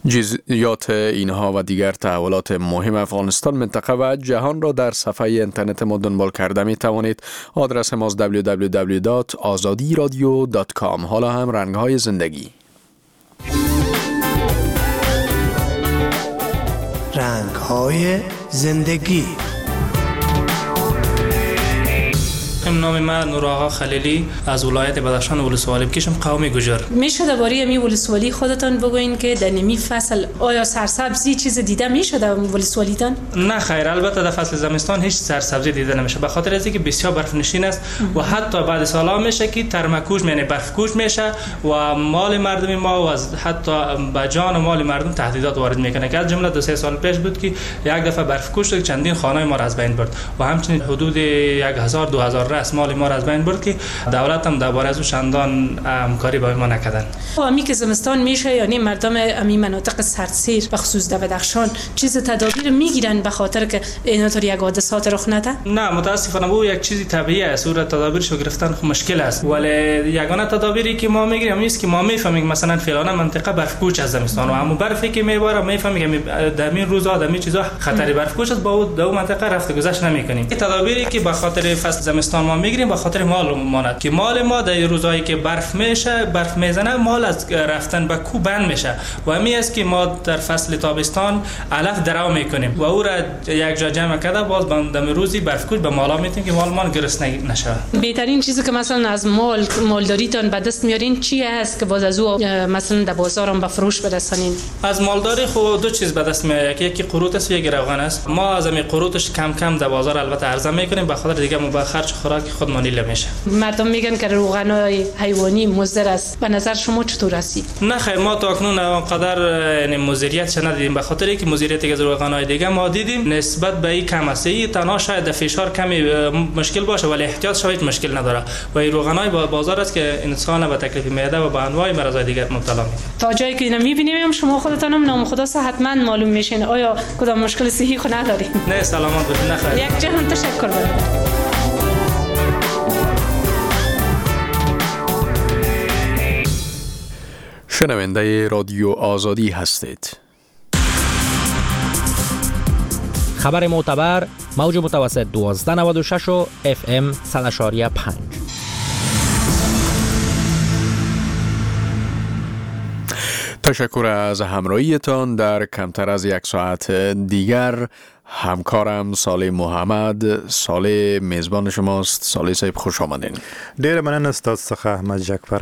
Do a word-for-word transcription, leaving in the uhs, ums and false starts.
جزئیات اینها و دیگر تحولات مهم افغانستان، منطقه و جهان را در صفحه اینترنت ما دنبال کرده می توانید. آدرس ما دبلیو دبلیو دبلیو دات آزادی رادیو دات کام. حالا هم رنگ‌های زندگی. رنگ‌های زندگی. نام من نورآقا خلیلی از ولایت بدخشان ولسوالی کشم، قوم گوجر. میشه درباره می ولسوالی خودتان بگوین که در نمی فصل آیا سرسبزی چیز دیده میشه در ولسوالیتان؟ نه خیر، البته در فصل زمستان هیچ سرسبزی دیده نمیشه، به خاطر از اینکه بسیار برف نشین است و حتی بعد سالا میشه که ترمکوش یعنی برفکوش میشه و مال مردم ما و از حتی به جان و مال مردم تهدیدات وارد میکنه که از جمله دو سه سال پیش بود که یک دفعه برفکوش شد، چندین خانه ما را از بین برد و همچنین حدود هزار دو هزار راس مال ما را از بین برد که دولت هم درباره از چندان همکاری با ما نکردن. امی که زمستان میشه یعنی مردم امی مناطق سردسیر به خصوص در بدخشان چیز تدابیر میگیرن به خاطر که اینطور یک حادثات رخ نده؟ نه متاسفانه او یک چیزی طبیعی است، او را تدابیرش گرفتن خب مشکل است، ولی یگانه تدابیری که ما میگیریم نیست که ما میفهمیم مثلا فلان منطقه برفکوش از زمستان و همون برفی که میباره میفهمیم در این روزا در این چیزا خطری برفکوش است، با او در اون منطقه رفت گذشت نمیکنیم. تدابیری که به خاطر فصل زمستان ما میگیریم به خاطر مال ماند که مال ما در روزایی که برف میشه برف میزنه مال از رفتن به کو بند میشه و همین است که ما در فصل تابستان علف درو میکنیم و او را یک جا جمع کرده باز بندم روزی برفکوش به مالا میتیم که مال ما گرسنه نشه. بهترین چیزی که مثلا از مال مالداریتان به دست میارین چی است که باز از او مثلا در بازار هم به فروش برسانین؟ از مالداری خو دو چیز به دست میاد، یکی قروت است و یکی روغن است. ما از همین قروتش کم کم در بازار البته عرضه میکنیم به خاطر دیگه ما به خرج خوراک خود مانیل میشه. مردم میگن که روغنای حیوانی مضر است، به نظر شما چطور است؟ نه خیر، ما تا اکنون اونقدر یعنی مضریتش ندیدیم به خاطر اینکه مضریت از روغنای دیگه ما دیدیم نسبت به این کم است. این تنها شاید در فشار کمی مشکل باشه ولی احتیاط شاید مشکل نداره و این روغنای با بازار است که انسان به تکلیف معده و به انواع مرضای دیگر مبتلا میکنه. تا جایی که اینو میبینیم شما خودتان هم نام خدا حتما معلوم میشین، آیا کدام مشکل صحی خو ندارین؟ نه سلامت باشید. نه خیر. یک جهان تشکر برادر. شنونده رادیو آزادی هستید. خبر معتبر موج متوسط دوازده نود و شش و اف ام صد و شش و پنج. تشکر از همراهیتان. در کمتر از یک ساعت دیگر همکارم صالح محمد، صالح میزبان شماست. صالح صاحب خوش آمدین. ډیر مننه استاد څخه احمد جعفر.